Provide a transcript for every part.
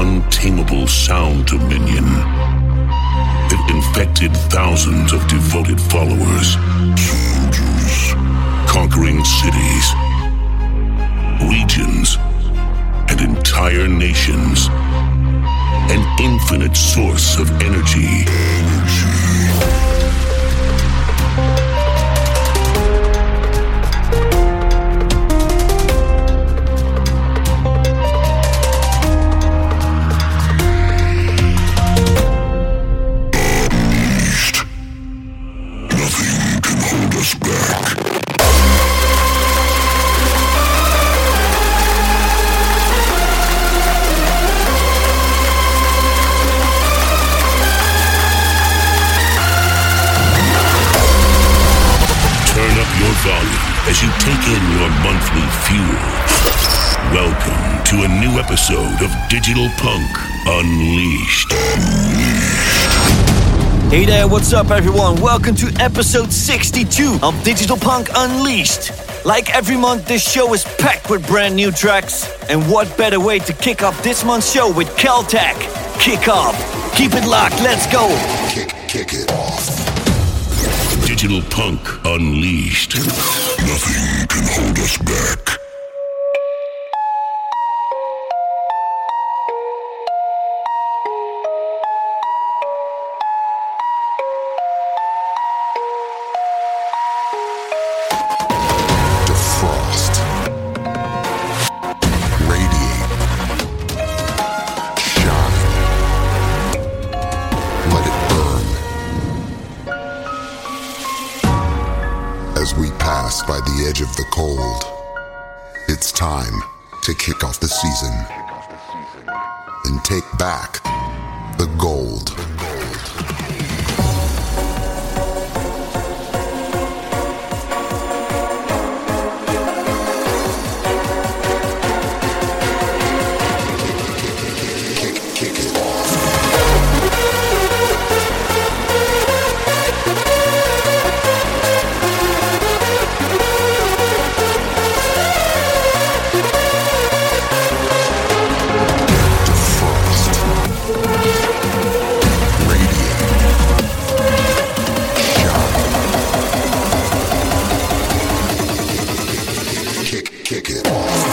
untamable sound dominion that infected thousands of devoted followers, soldiers, conquering cities, regions, and entire nations. An infinite source of energy. Nothing can hold us back. Volume as you take in your monthly fuel. Welcome to a new episode of Digital Punk Unleashed. Hey there, what's up everyone? Welcome to episode 62 of Digital Punk Unleashed. Like every month, this show is packed with brand new tracks. And what better way to kick off this month's show with Caltech? Kick off. Keep it locked, let's go. Kick it off. Digital Punk Unleashed. Nothing can hold us back. Defrost. Radiate. Shine. Let it burn. As we pass by the edge of the cold, it's time to kick off the season and take back the gold. Kick it off. Kick it off.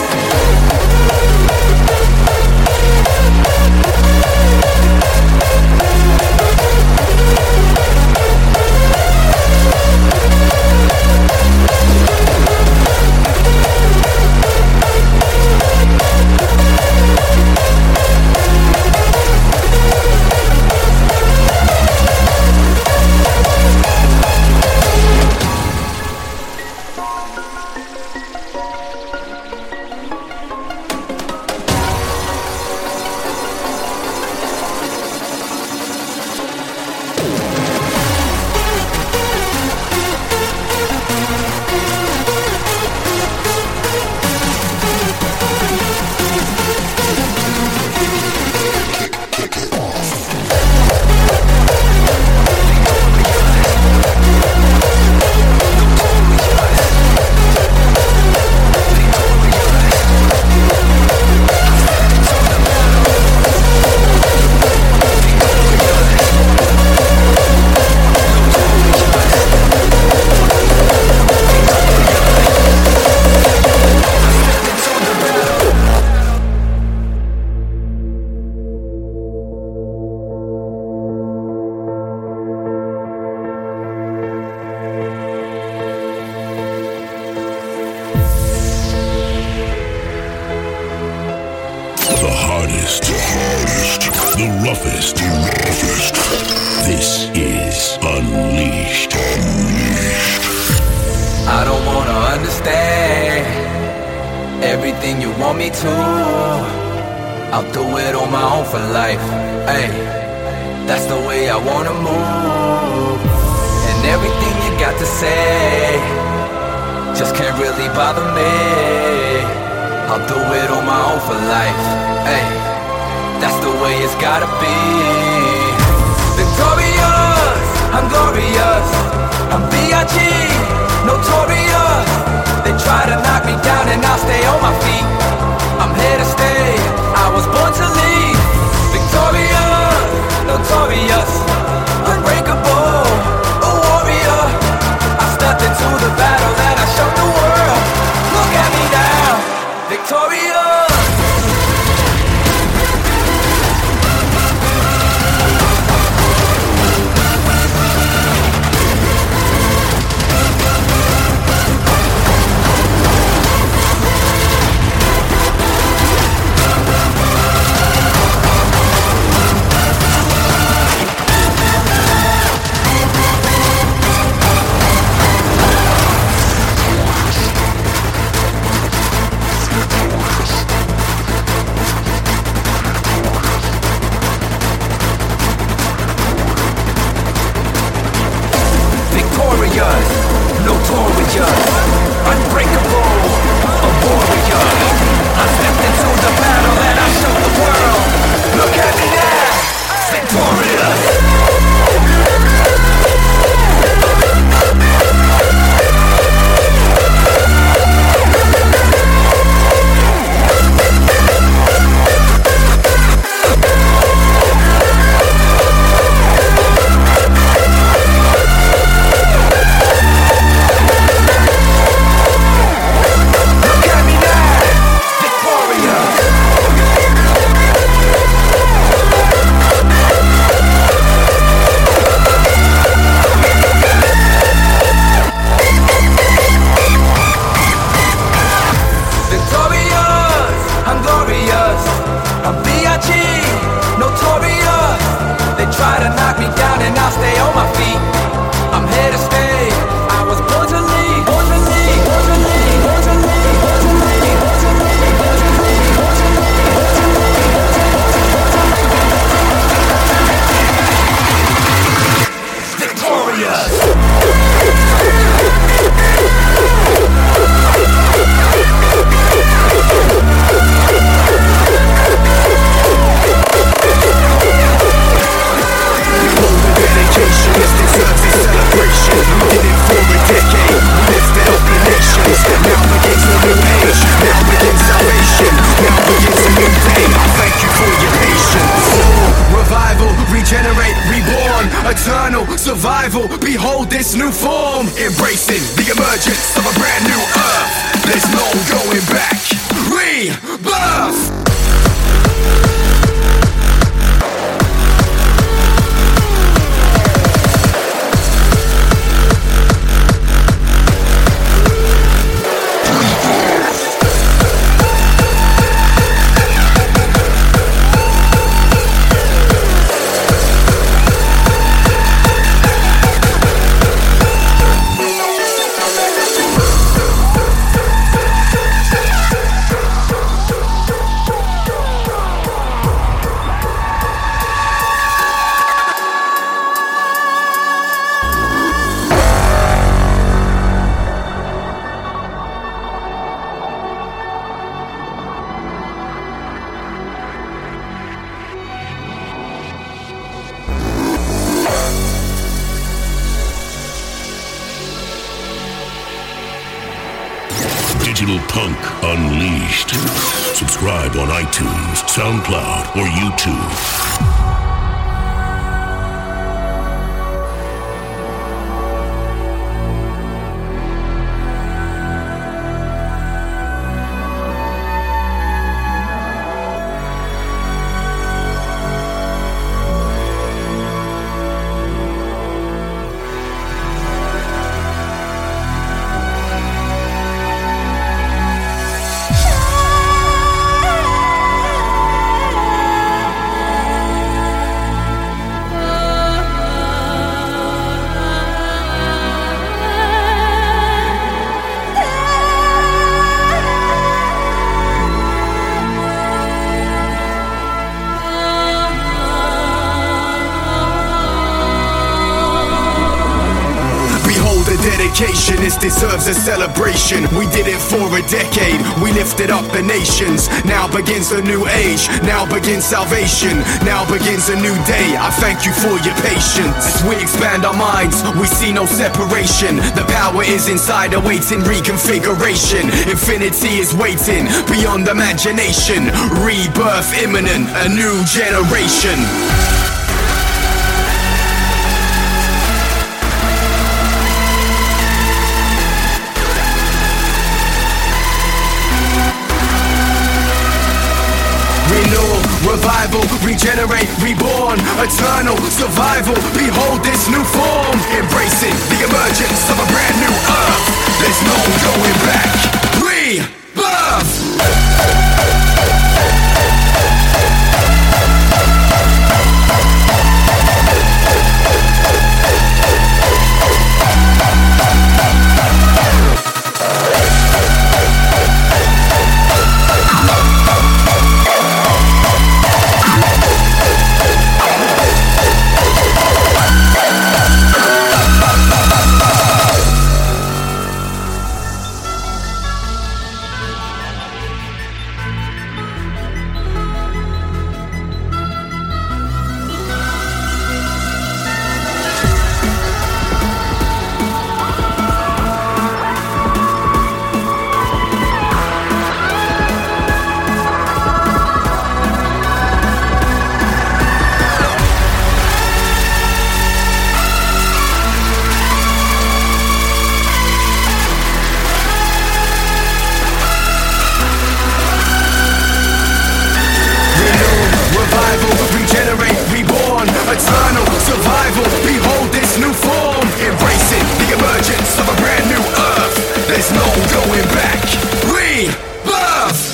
The roughest. This is Unleashed. I don't wanna understand everything you want me to. I'll do it on my own for life. Ay, that's the way I wanna move. And everything you got to say just can't really bother me. I'll do it on my own for life. Ay, that's the way it's gotta be. Victorious, I'm glorious, I'm B.I.G., notorious. They try to knock me down and I'll stay on my feet. I'm here to stay, I was born to lead. revival, behold this new form. Embracing the emergence of a brand new earth. There's no going back. Rebirth. Digital Punk Unleashed. Subscribe on iTunes, SoundCloud, or YouTube. This deserves a celebration. We did it for a decade. We lifted up the nations. Now begins a new age. Now begins salvation. Now begins a new day. I thank you for your patience. As we expand our minds, we see no separation. The power is inside, awaiting reconfiguration. Infinity is waiting beyond imagination. Rebirth imminent, a new generation. Revival, regenerate, reborn, eternal survival. Behold this new form. Embracing the emergence of a brand new earth. There's no going back. Rebirth. Eternal survival, behold this new form. Embracing the emergence of a brand new earth. There's no going back. Rebirth.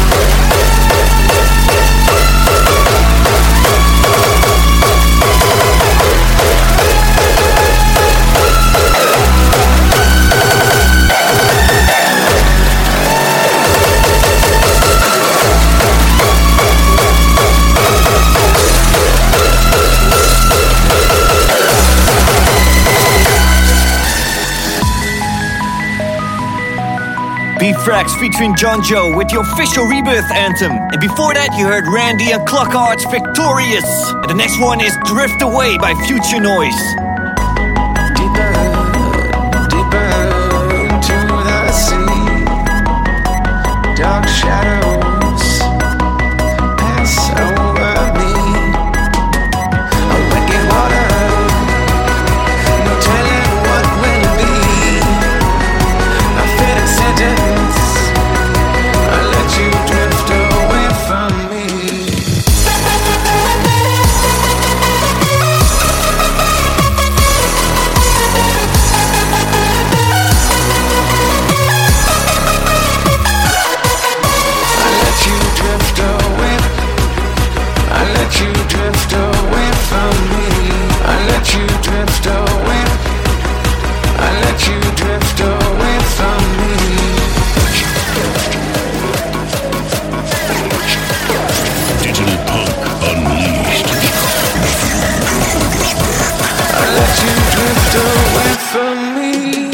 Beefrax featuring John Joe with the official Rebirth anthem. And before that you heard Randy and Clockart's Victorious. And the next one is Drift Away by Future Noise. Deeper, deeper into the sea. Dark shadows pass over me. A wicked water, no from me.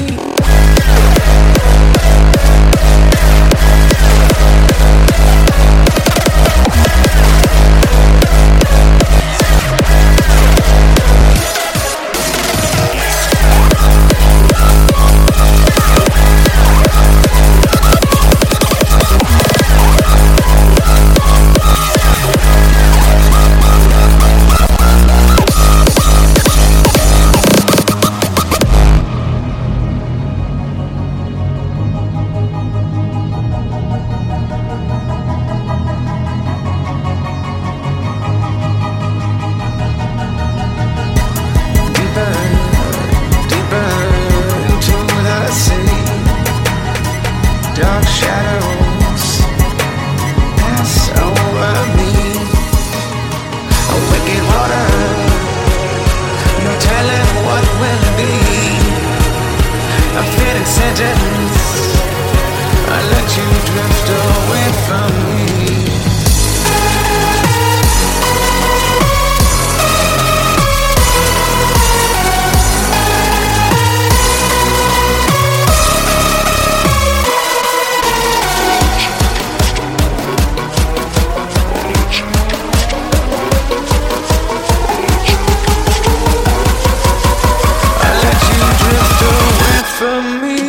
Dark shadows pass over me. A wicked water, no telling what will be. A fitting sentence, I let you drift away from me. From me.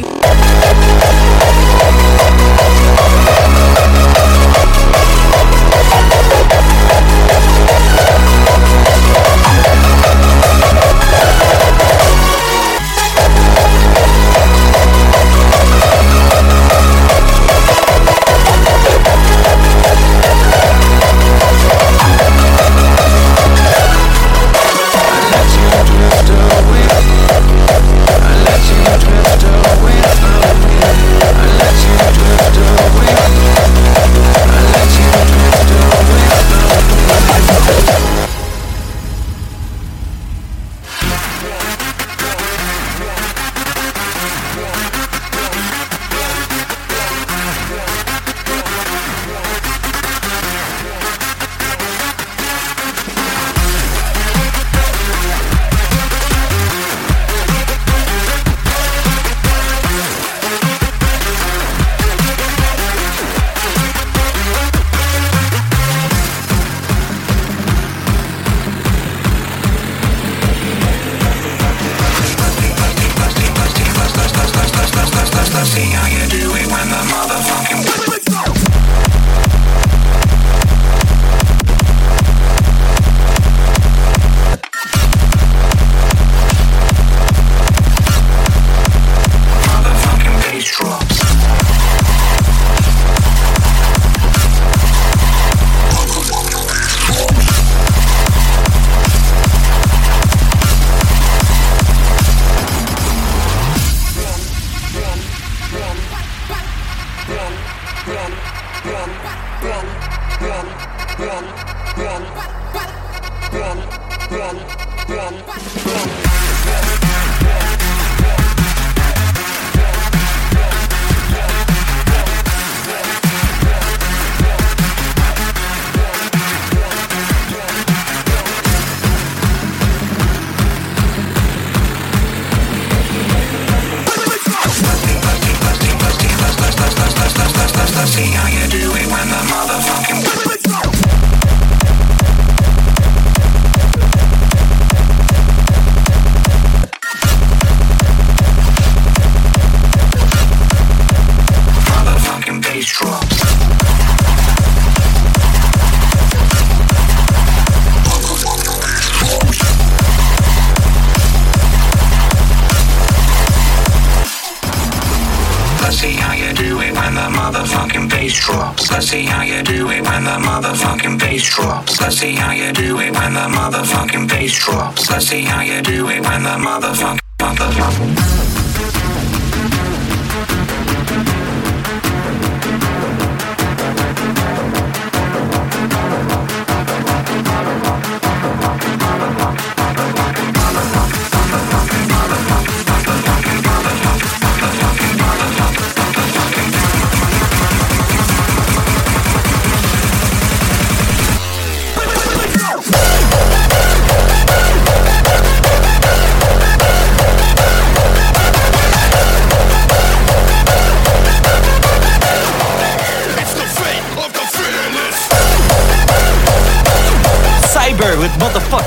Let's see how you do it when the motherfucking bass drops. Let's see how you do it when the motherfucking bass drops. Let's see how you do it when the motherfucking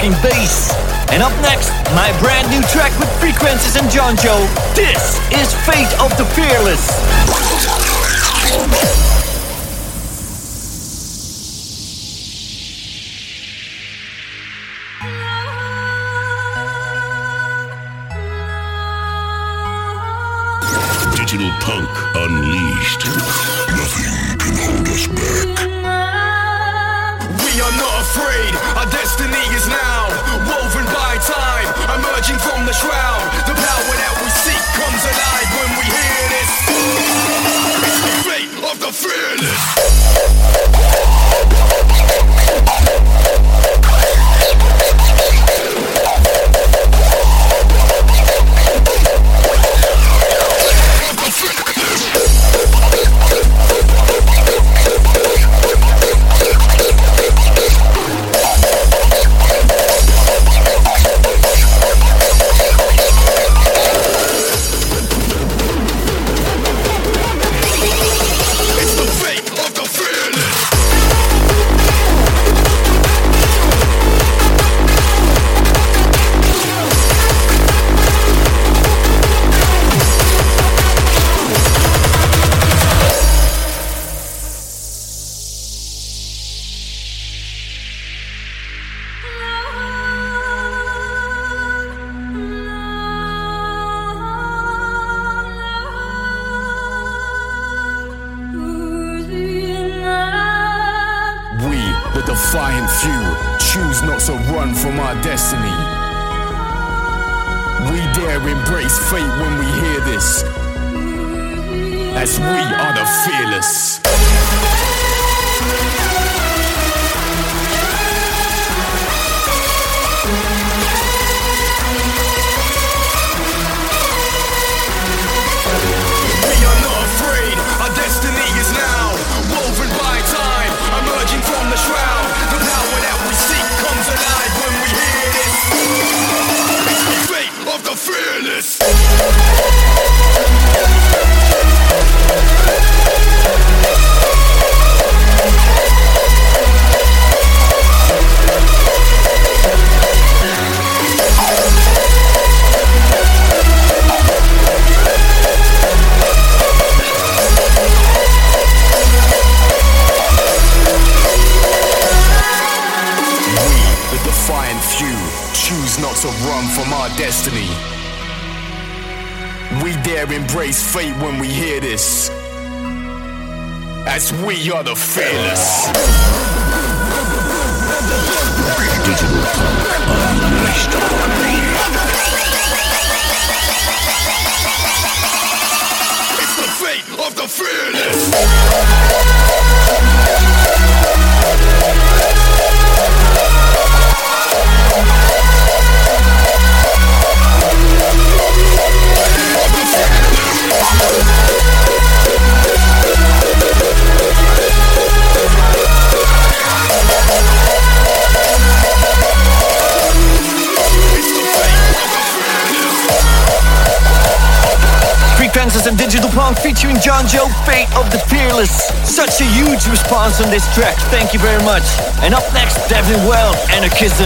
motherfucking bass. And up next, my brand new track with Frequencies and John Joe. This is Fate of the Fearless. Digital Punk Unleashed. Nothing can hold us back. We are not afraid, our destiny is now woven by time, emerging from the shroud. The power that we seek comes alive when we hear this. It's the fate of the fearless. Defiant few choose not to run from our destiny. We dare embrace fate when we hear this, as we are the fearless. We are not afraid, our destiny is now woven by time, emerging from the shroud. The power that we seek comes alive when we hear this. It's the fate of the fearless. Defiant few choose not to run from our destiny. We dare embrace fate when we hear this, as we are the fearless. Digital Punk Unleashed. It's the fate of the fearless. Frequencies and Digital Punk featuring John Joe, Fate of the Fearless. Such a huge response on this track, thank you very much. And up next, Devin Well, Anarchism.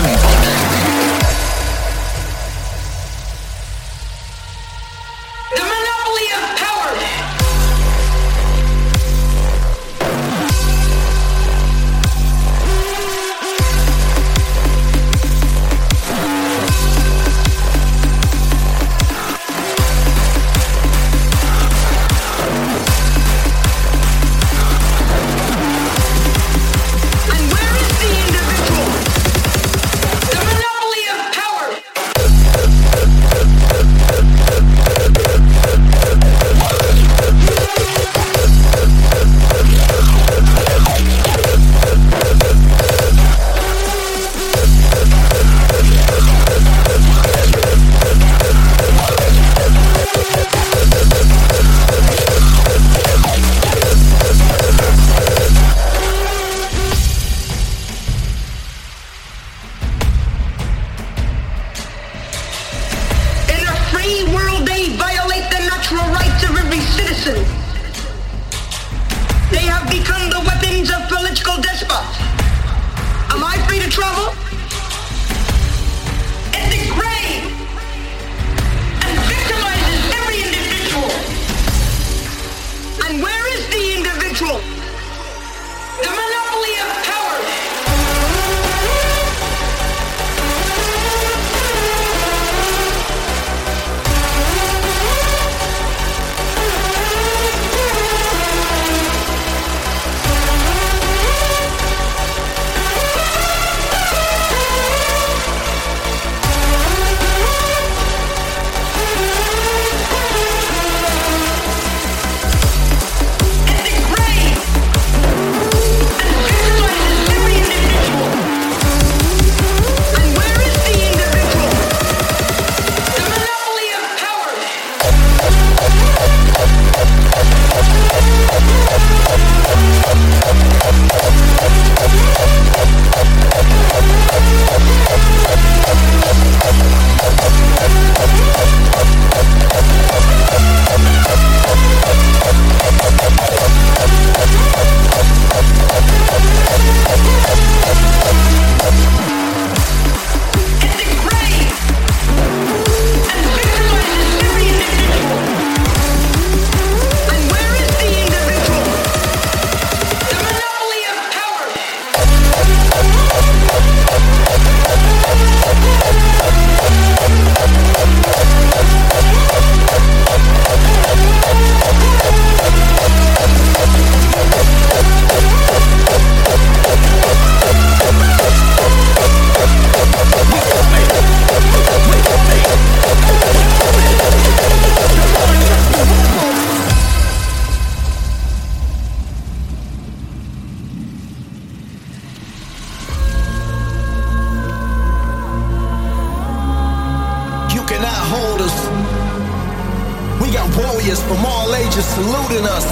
got warriors from all ages saluting us.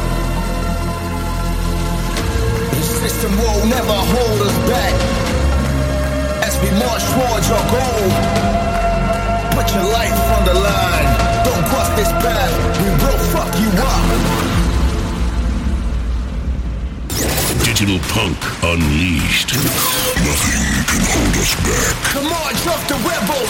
The system will never hold us back as we march towards our goal. Put your life on the line. Don't cross this path. We will fuck you up. Digital Punk Unleashed. Nothing can hold us back. The march of the rebels.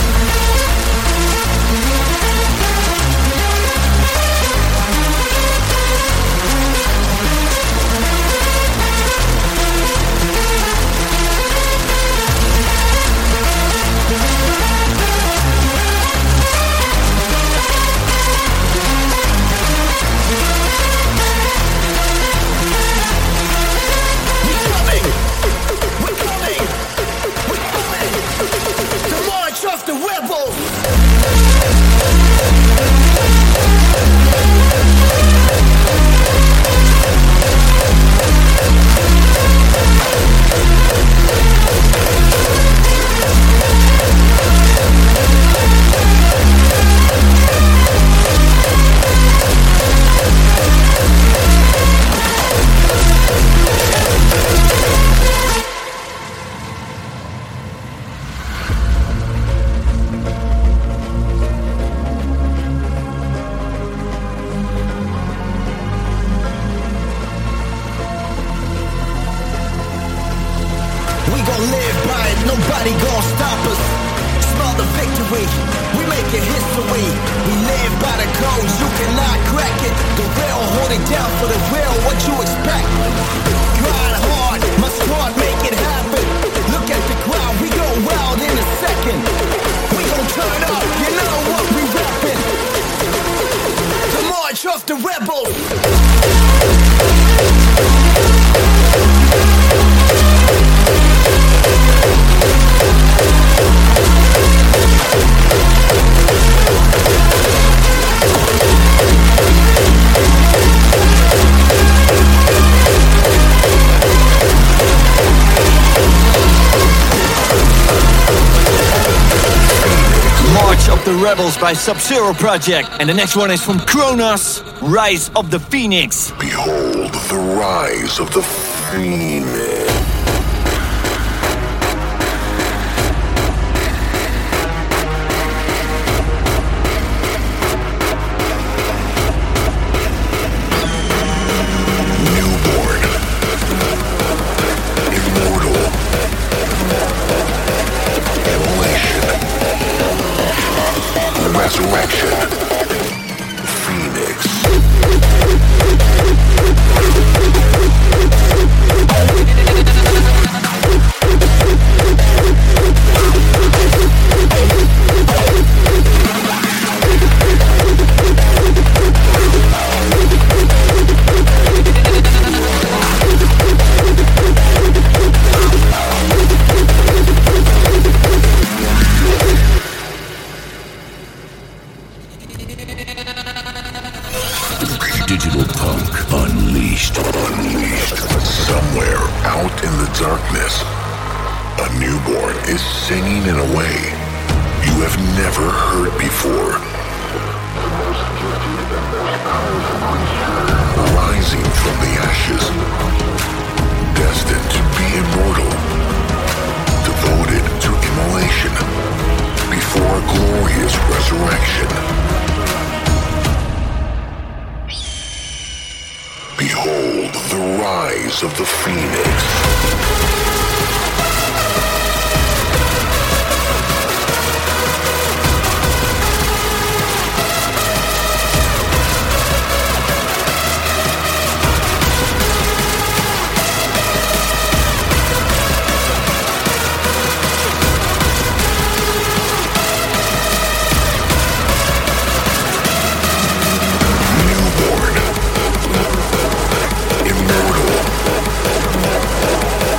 Nobody gon' stop us. Smell the victory. We make it history. We live by the codes. You cannot crack it. The real hold it down for the real. What you expect? Grind hard. My squad make it happen. Look at the crowd. We go wild in a second. We gon' turn up. You know what we rapping. The march of the rebels. March of the Rebels by Sub-Zero Project. And the next one is from Kronos, Rise of the Phoenix. Behold the rise of the Phoenix. Resurrection. Phoenix. Digital Punk Unleashed. Somewhere out in the darkness, a newborn is singing in a way you have never heard before. Rising from the ashes, destined to be immortal, devoted to immolation before a glorious resurrection. Behold the rise of the Phoenix. Immortal,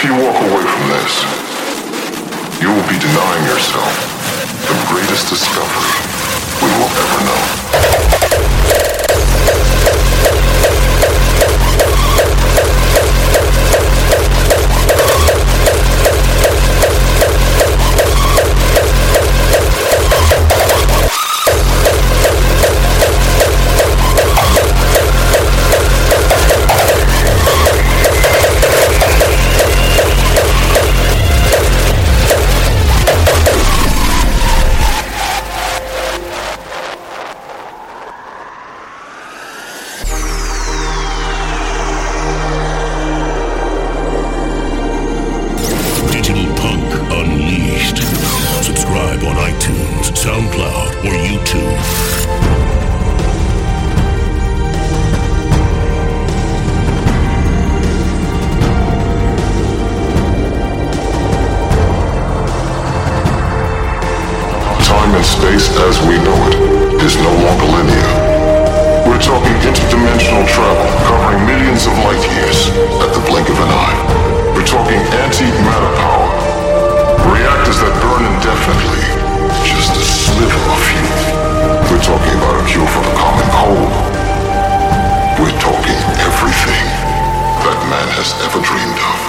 you walk away from this, you will be denying yourself the greatest discovery we will ever know. SoundCloud, or YouTube. Time and space as we know it is no longer linear. We're talking interdimensional travel covering millions of light years at the blink of an eye. We're talking anti-matter power. Reactors that burn indefinitely. Just a sliver of fuel. We're talking about a cure for the common cold. We're talking everything that man has ever dreamed of.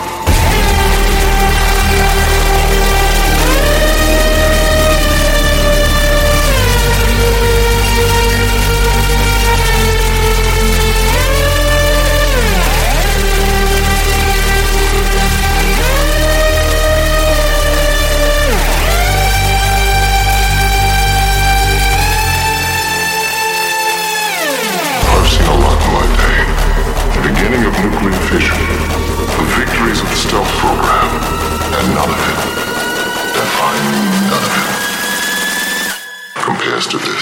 Beginning of nuclear fission, the victories of the stealth program, and none of it, and I mean none of it, compares to this.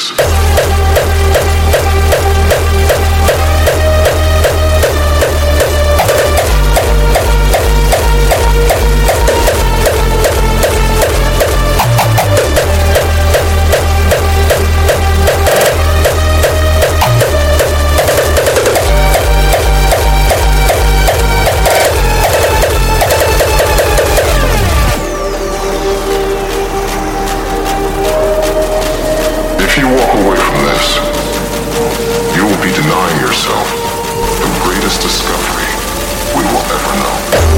If you walk away from this, you will be denying yourself the greatest discovery we will ever know.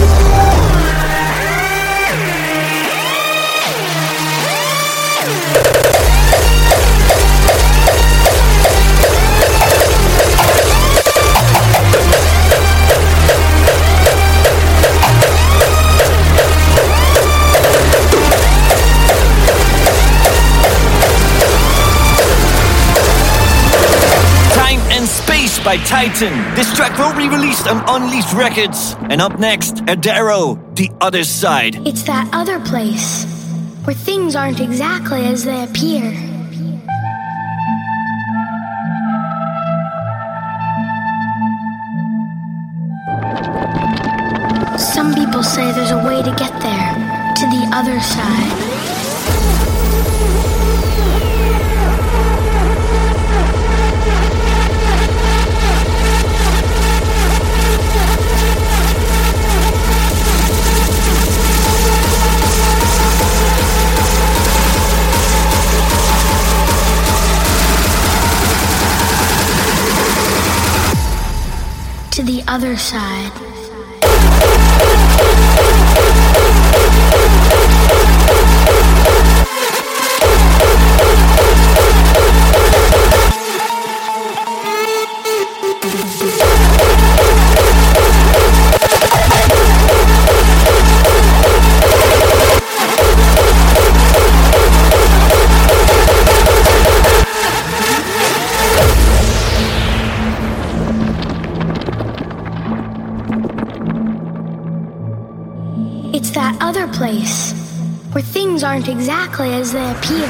By Titan. This track will be released on Unleashed Records. And up next, Adaro, The Other Side. It's that other place where things aren't exactly as they appear. Some people say there's a way to get there, to the other side. To the other side. It's that other place where things aren't exactly as they appear.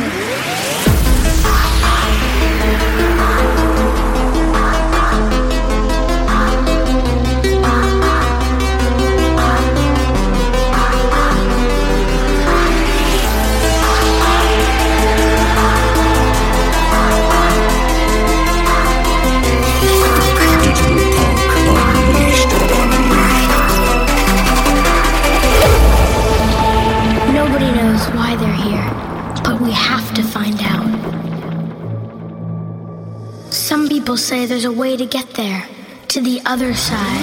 Digital Punk Unleashed. say there's a way to get there, to the other side.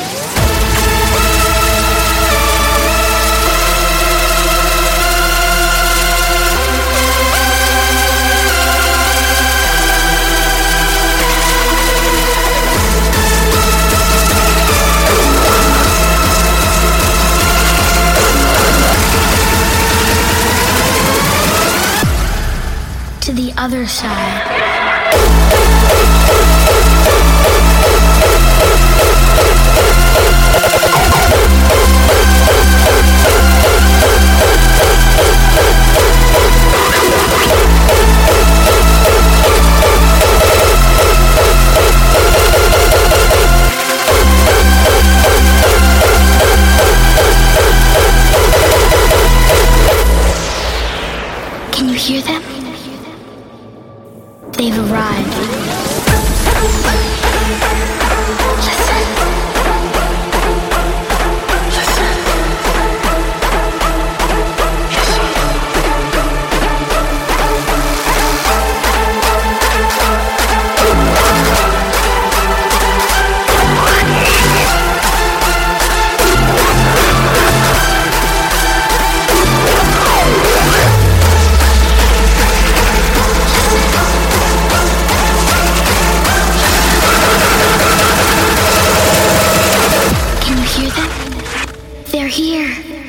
To the other side. Can you hear them? They've arrived. Listen. Listen. Can you hear them? They're here.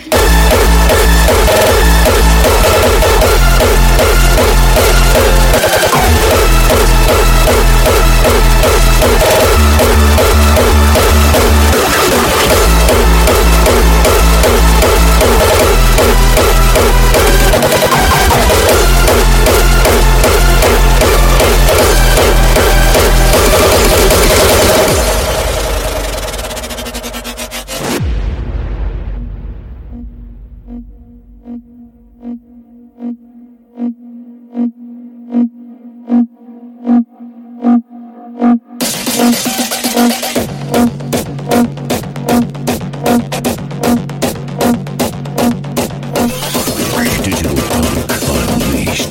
Digital Punk Unleashed.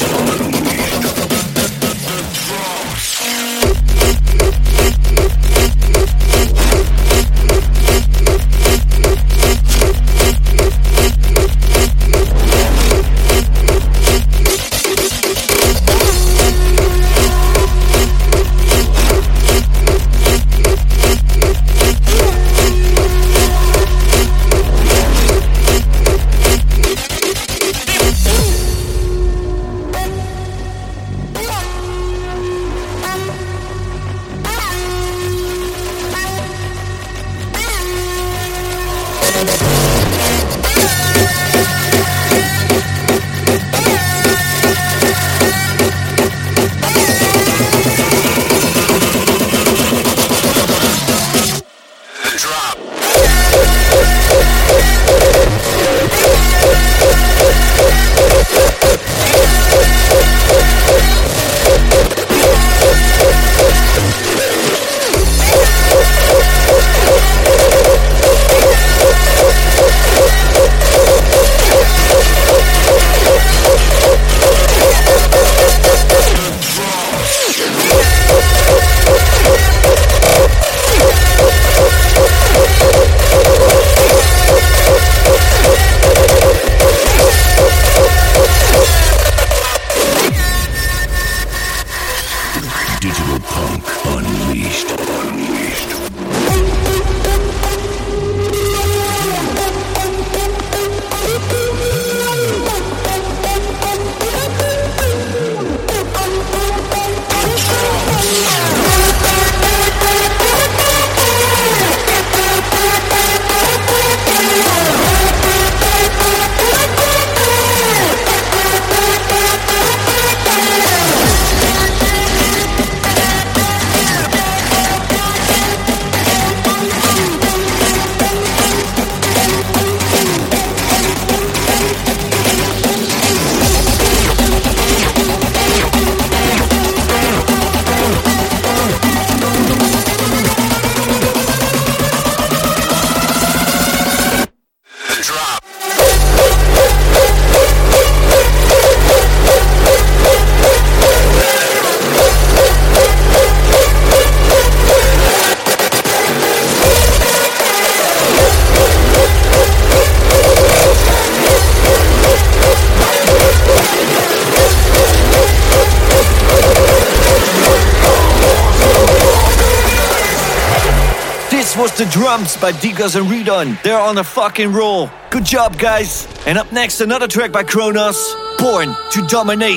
This was The Drums by Degas and Redon. They're on a fucking roll. Good job, guys. And up next, another track by Kronos, Born to Dominate.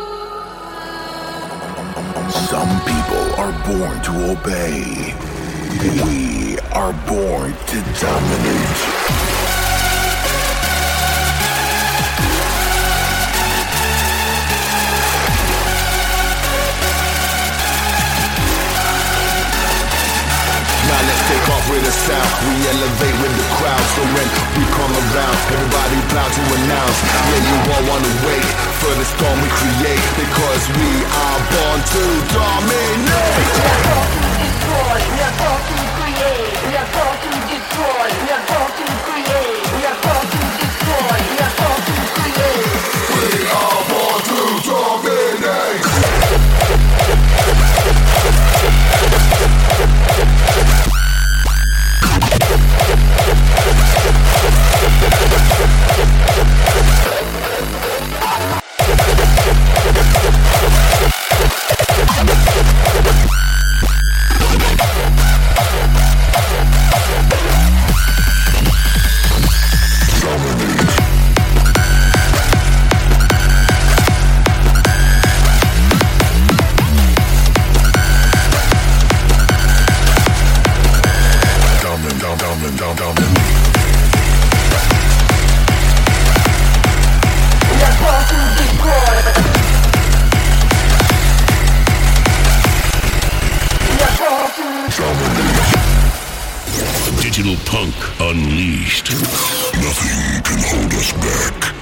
Some people are born to obey. We are born to dominate. Now let's take off with a sound. We elevate with the crowd. So when we come around, everybody proud to announce. Yeah, you won't wanna wait for the storm we create, because we are born to dominate. We are born to destroy. We are born to create. We are born to destroy. We are born to create. We are born to destroy. We are born to create. We are born to dominate. Digital Punk Unleashed. Nothing can hold us back.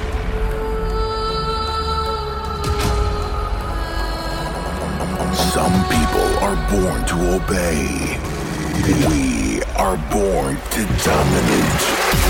Some people are born to obey. We are born to dominate.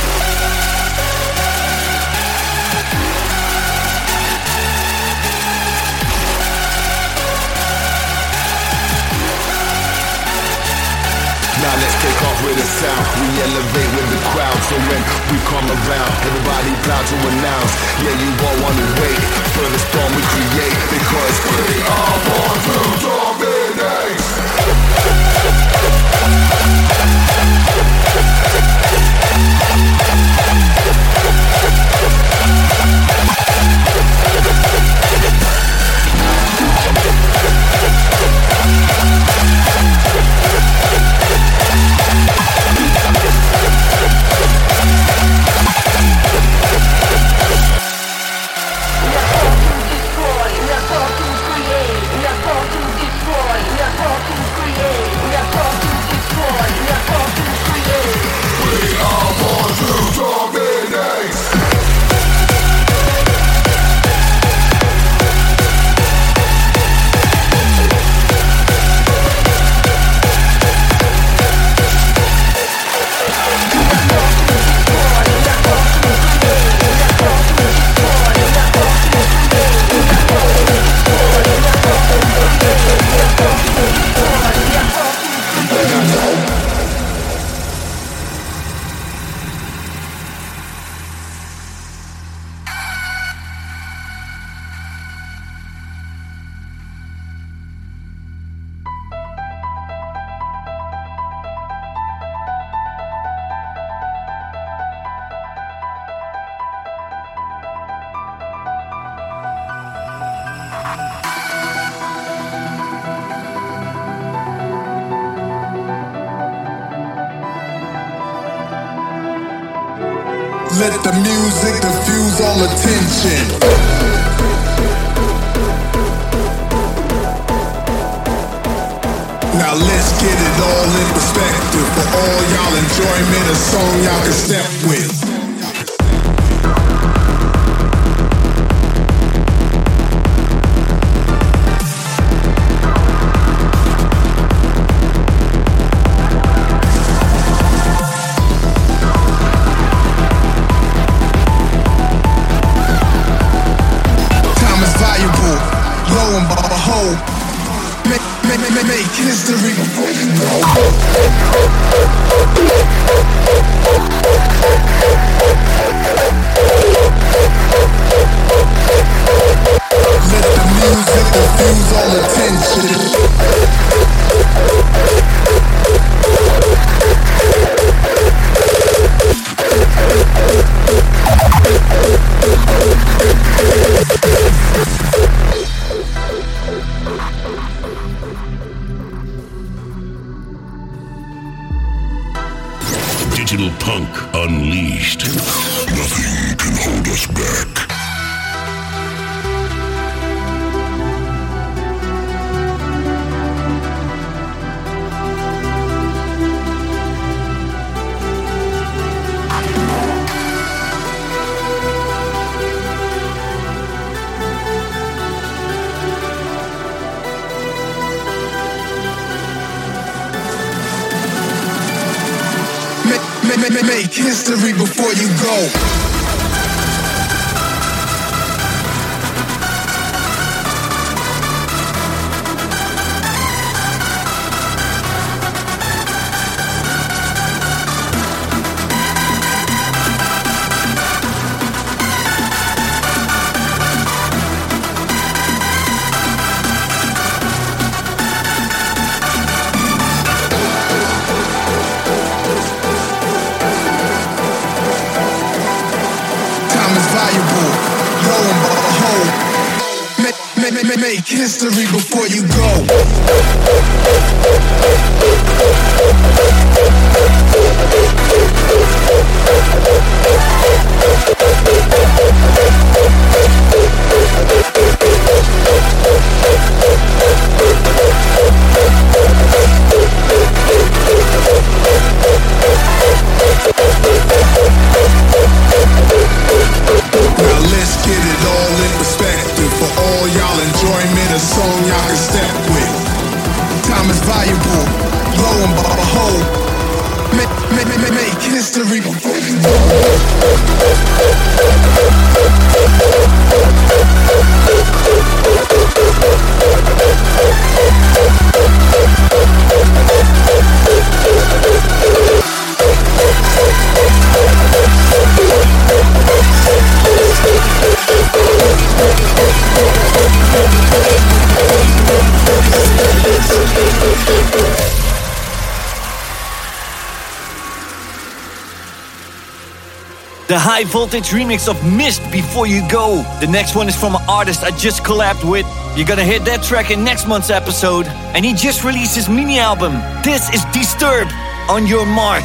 Now let's take off with a sound. We elevate with the crowd. So when we come around, everybody proud to announce. Yeah, you won't wanna wait for the storm we create, because we are born to dominate. Let the music diffuse all attention. Now let's get it all in perspective. For all y'all enjoyment, a song y'all can step with. Make history. Digital Punk Unleashed. Nothing can hold us back. Make history before you go. Make history before you go. Now let's get it all in perspective for all y'all enjoyment, a song y'all can step with. Time is valuable, lo and behold, make history before you go. The high voltage remix of Mist Before You Go. The next one is from an artist I just collabed with. You're gonna hear that track in next month's episode. And he just released his mini album. This is Disturbed. On Your Mark.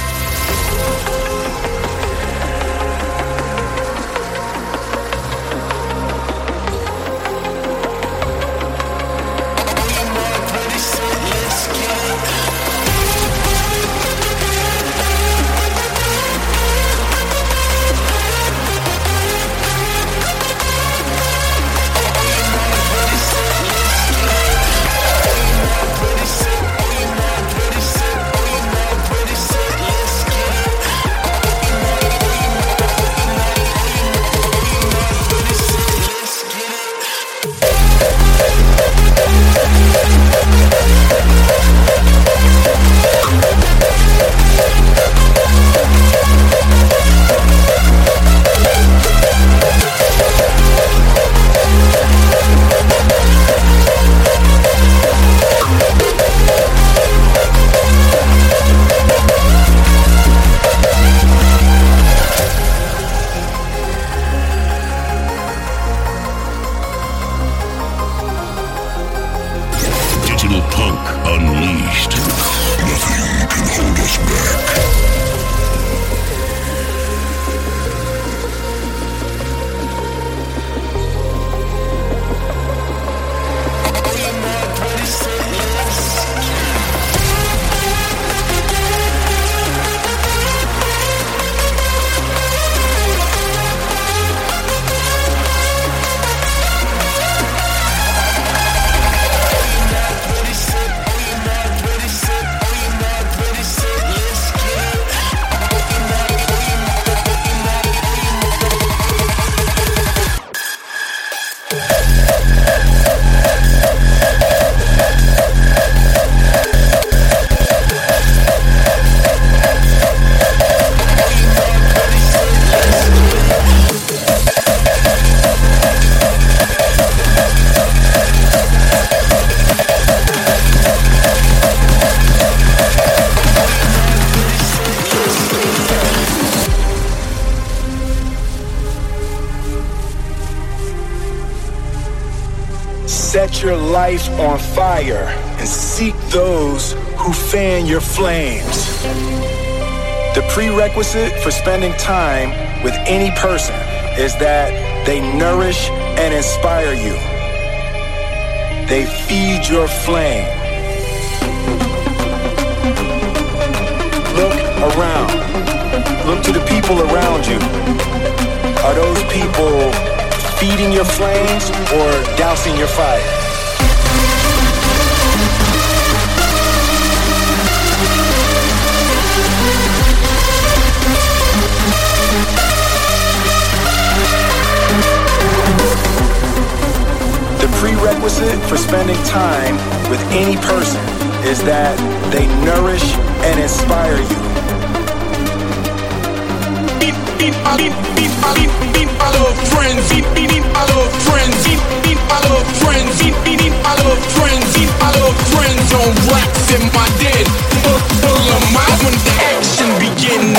Set your life on fire and seek those who fan your flames. The prerequisite for spending time with any person is that they nourish and inspire you. They feed your flame. Look around. Look to the people around you. Are those people feeding your flames or dousing your fire? The prerequisite for spending time with any person is that they nourish and inspire you. I love friends. I love friends. I love friends. I love friends. I love friends on racks in my den. Full of mine when the action begins.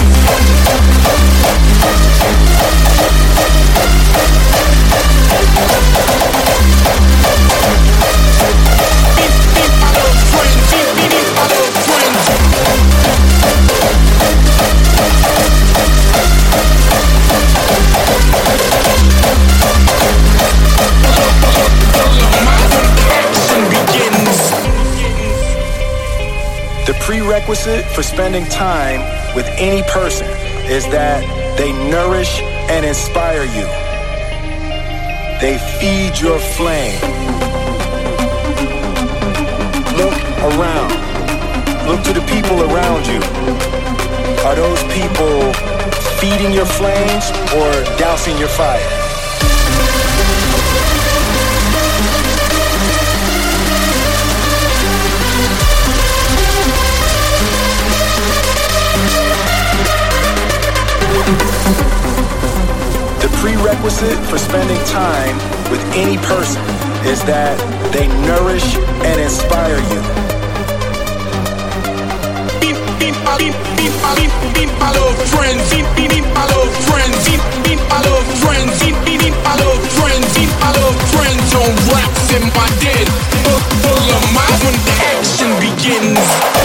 The prerequisite for spending time with any person is that they nourish and inspire you. They feed your flame. Look around. Look to the people around you. Are those people feeding your flames or dousing your fire? The prerequisite for spending time with any person is that they nourish and inspire you. I love friends. I love friends. I love friends. I love friends. I love friends on racks in my den. Full of mine when the action begins.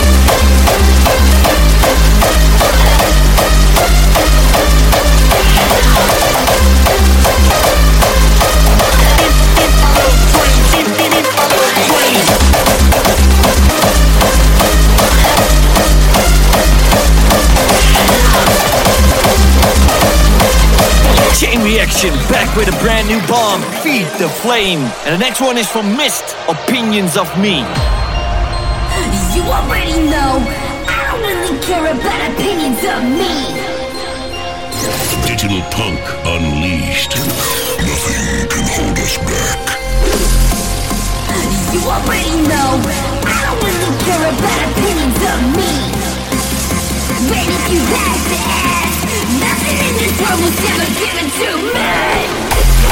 Chain Reaction, back with a brand new bomb, Feed the Flame. And the next one is from Mist, Opinions of Me. You already know, I don't really care about opinions of me. Digital Punk Unleashed. Nothing can hold us back. You already know, I don't really care about opinions of me. But if you had to ask, nothing in this world was ever given to me.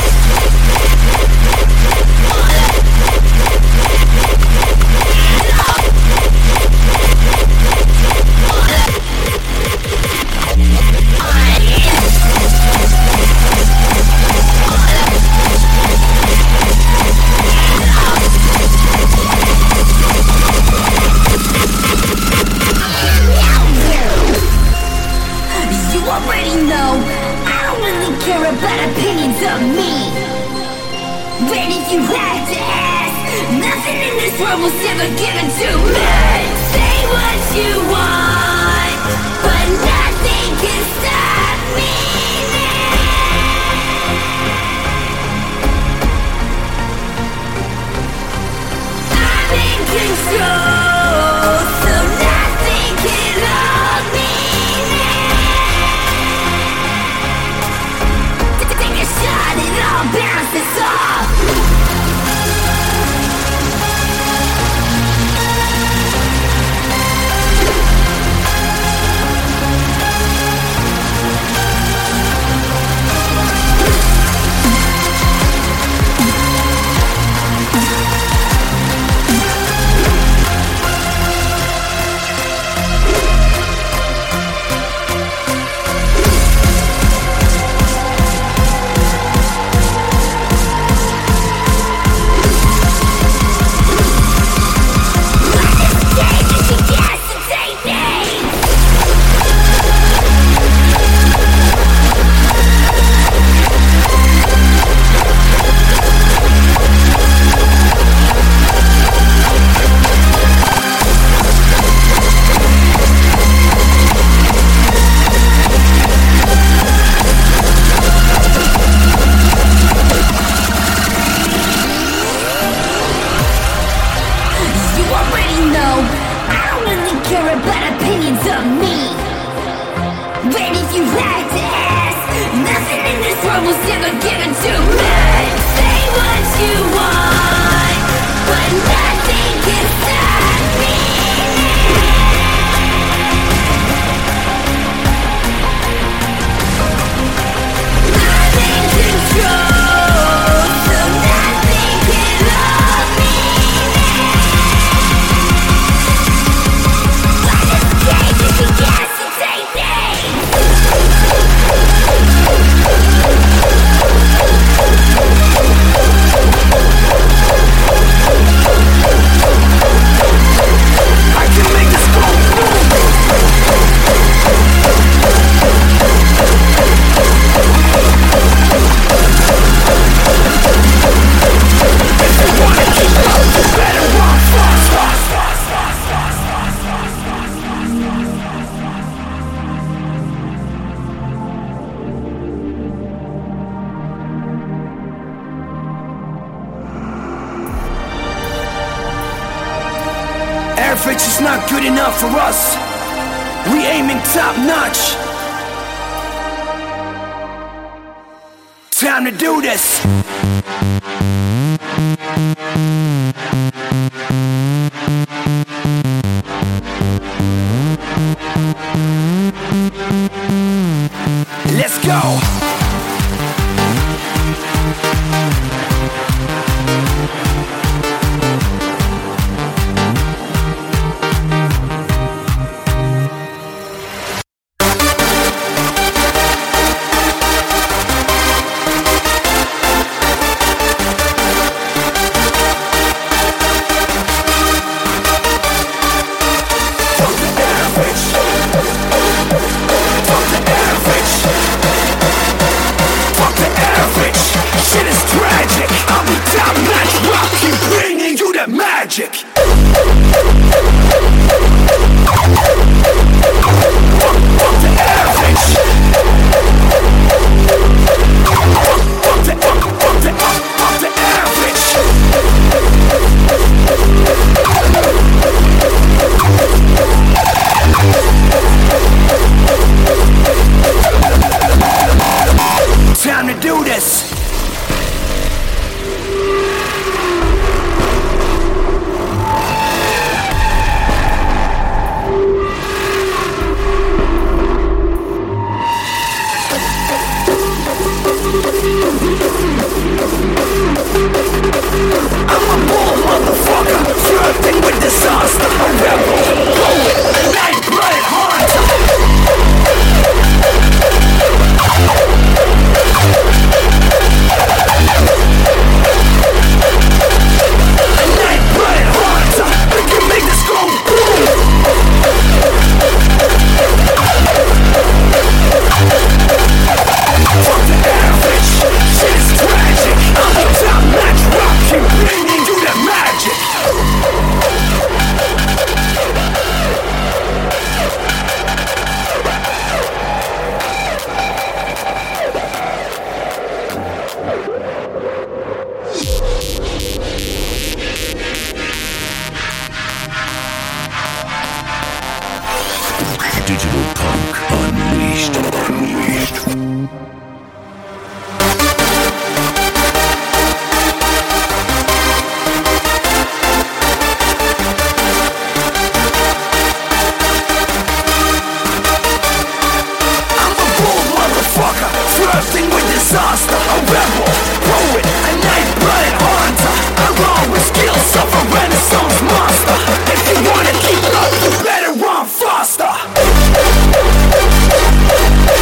You already know, I don't really care about opinions of me. But if you had to ask, nothing in this world was ever given to me. Say what you want, but nothing can stop me now. I'm in control, so nothing can hold me now. Take a shot, it all bounces off. care about opinions of me. But if you had to ask, nothing in this world was ever given to me. Say what you want, but nothing can stop me. I'm in control, so nothing can hold me now. But escape if you hesitate me. I can make this go boom. If you wanna keep up, you better run fast, fast, fast, fast, fast, fast, fast, fast. Average is not good enough for us. We aiming top notch. Time to do this. Let's go. Magic. Fuck the average. Fuck the average. Time to do this. I'm a bull motherfucker, flirting with disaster. A rebel, poet, a night-blooded hunter. A night-blooded hunter. We can make this go boom. Fuck the average, shit is tragic. I'm a top-notch rock, keep bringing you the magic. Digital Punk Unleashed. Flirting with disaster, a rebel, poet, a night-blooded hunter. I roll with skills of a Renaissance monster. If you wanna keep up, you better run faster.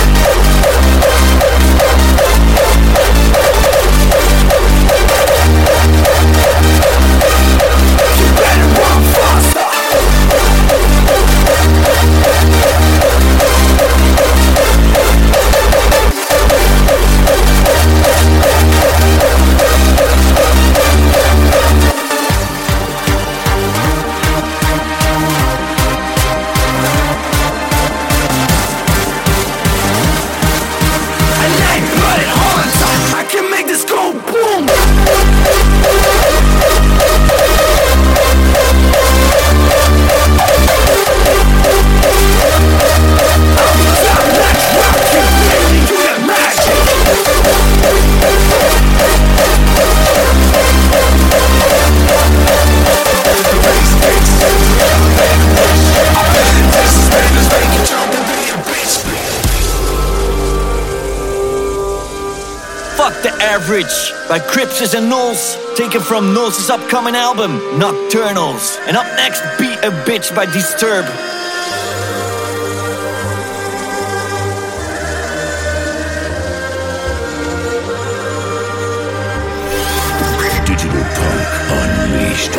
Average by Cripses and Knowles, taken from Knowles' upcoming album, Nocturnals. And up next, Be a Bitch by Disturb. Digital Punk Unleashed.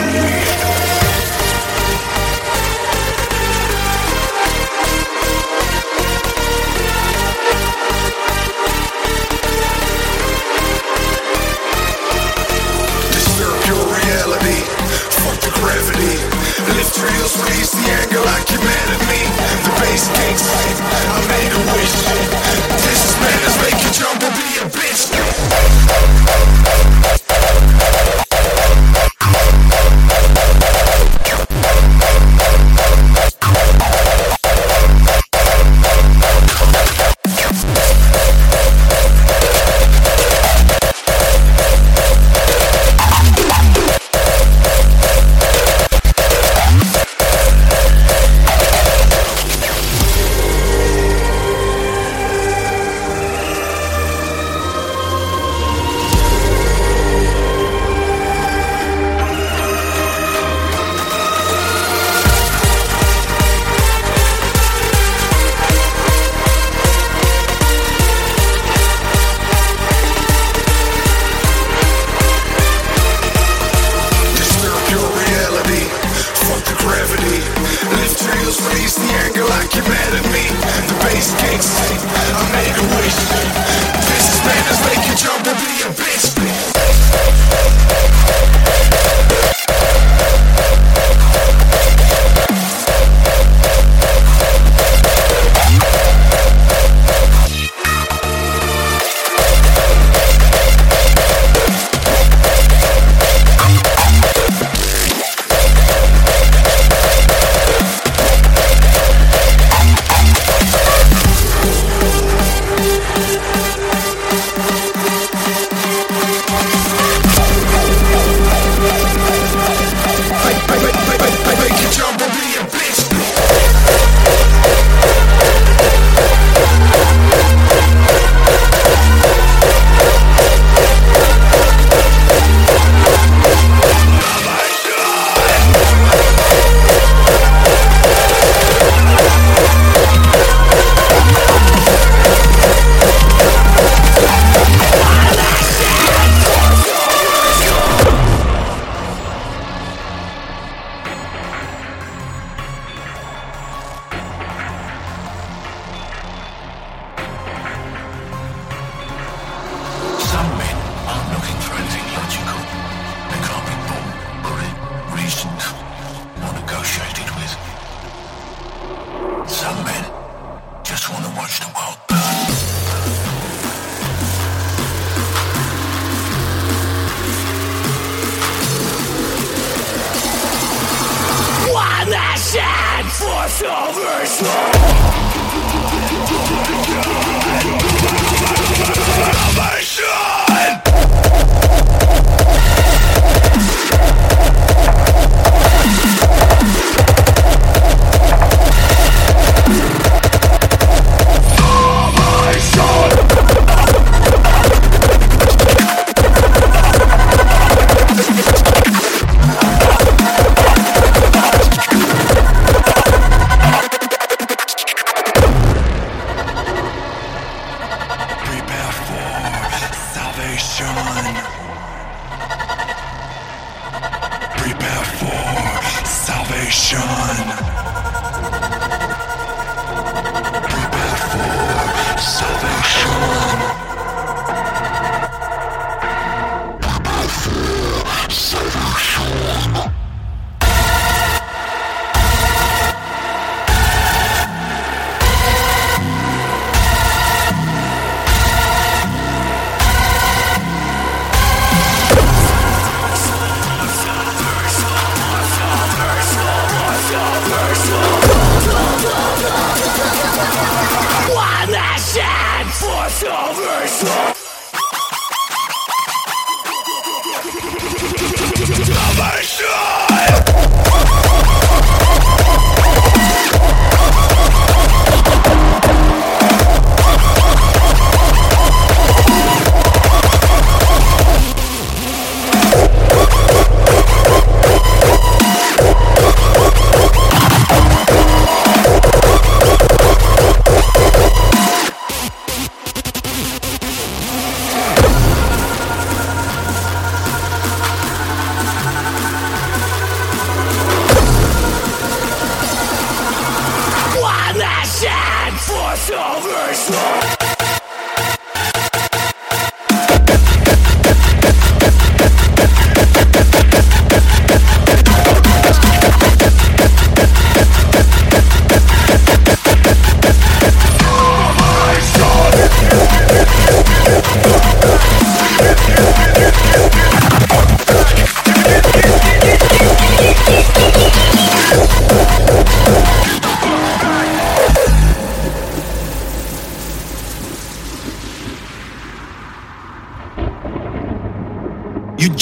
Lift rails, raise the anger like you're mad at me. The bass kicks, I made a wish. This is madness, make you jump and be a bitch.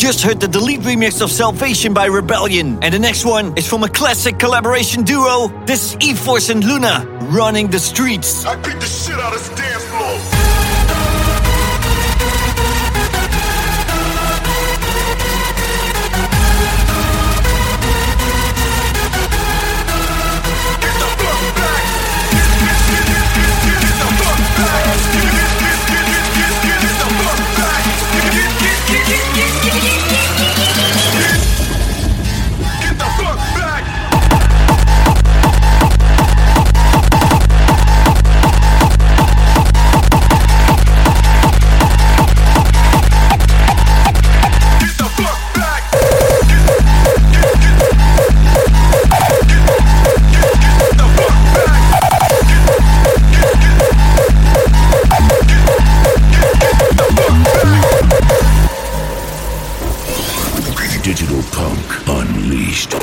just heard the Delete remix of Salvation by Rebellion. And the next one is from a classic collaboration duo. This is E-Force and Luna, Running the Streets. I beat the shit out of this dance floor. Digital Punk Unleashed.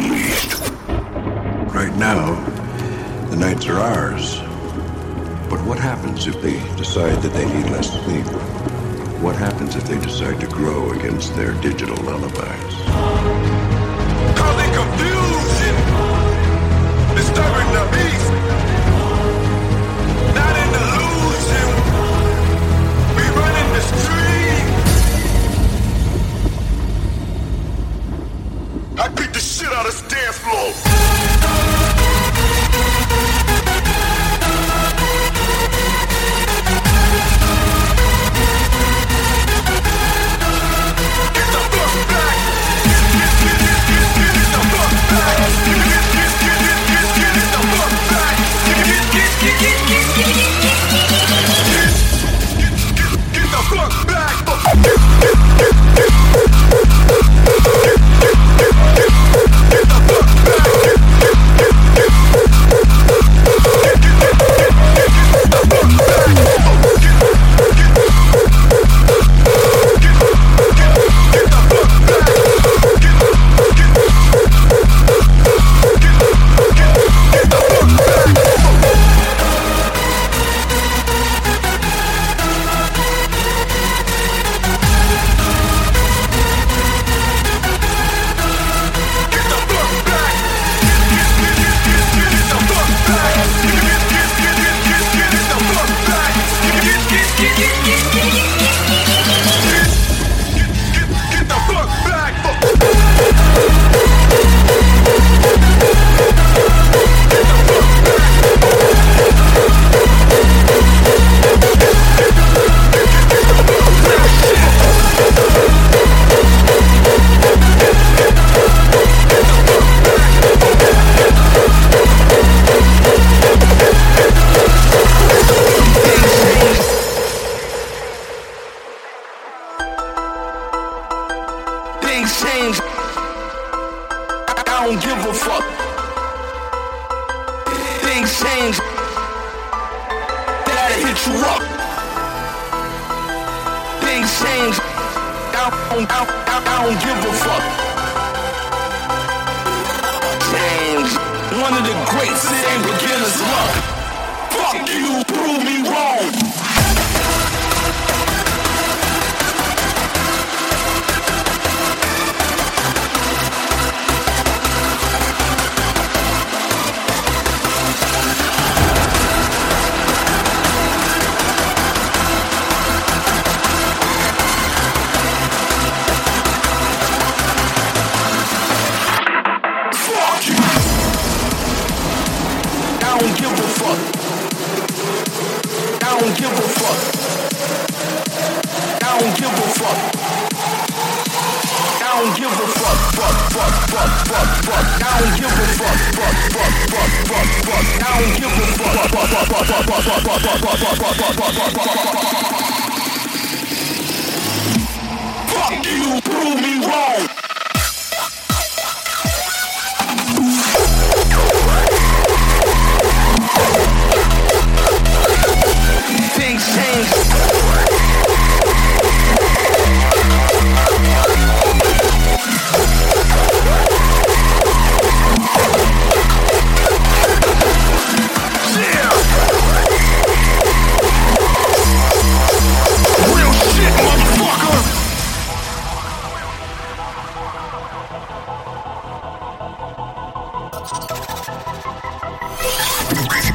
Right now, the nights are ours. But what happens if they decide that they need less sleep? What happens if they decide to grow against their digital lullabies? Causing confusion, disturbing the peace, not an illusion. We run in the street. I beat the shit out of this dance floor.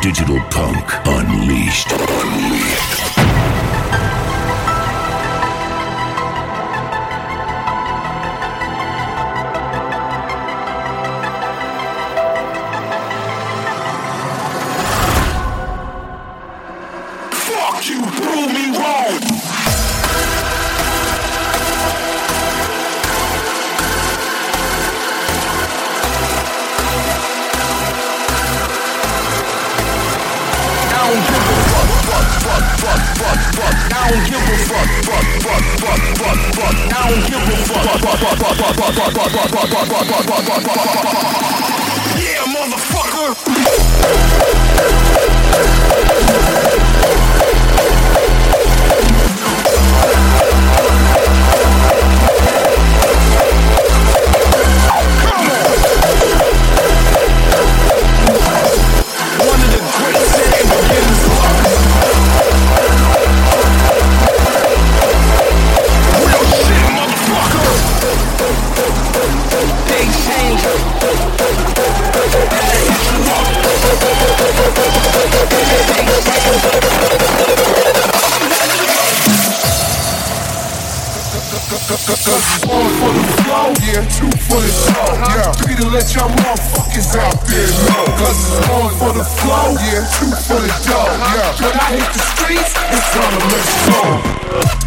Digital Punk Unleashed. Fuck you, prove me wrong. I don't give a fuck. I don't give a fuck. I don't give a fuck. Yeah, motherfucker. One of the greats that ever begins real shit, motherfucker. Big change. Cause it's 1 for the flow, yeah, 2 for the show, yeah. 3 to let y'all motherfuckers out there know. Cause it's 1 for the flow, yeah, 2 for the dough, yeah. When I hit the streets, it's time to let's go.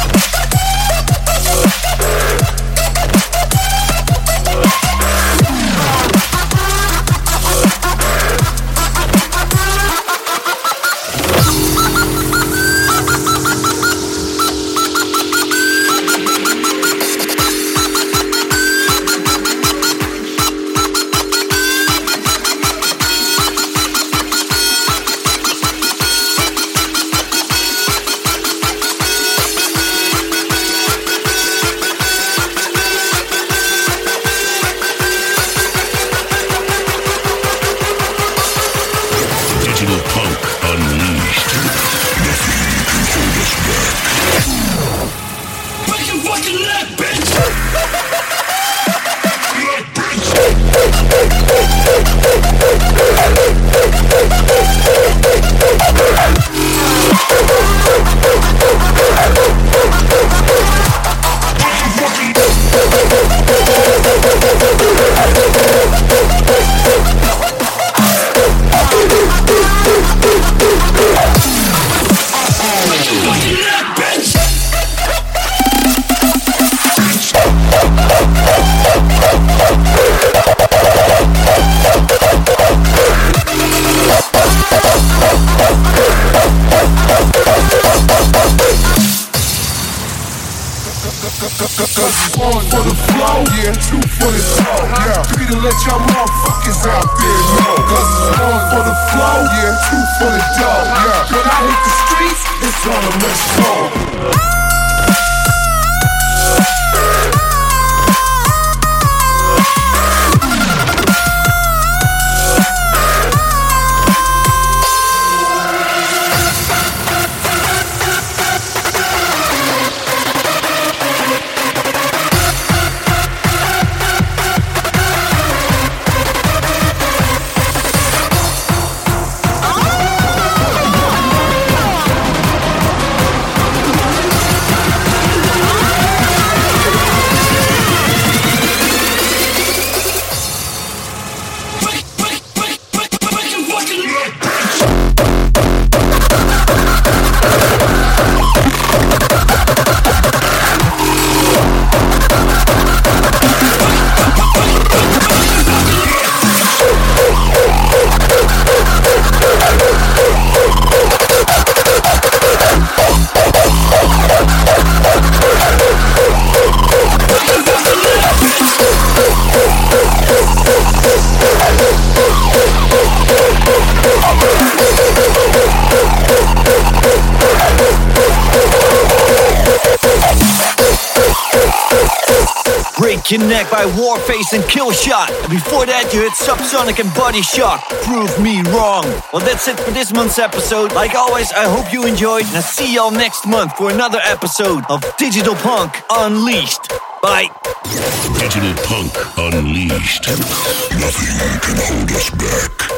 Connect by Warface and Killshot. And before that, you hit Subsonic and Body Shock. Prove me wrong. Well, that's it for this month's episode. Like always, I hope you enjoyed. And I'll see y'all next month for another episode of Digital Punk Unleashed. Bye. Digital Punk Unleashed. Nothing can hold us back.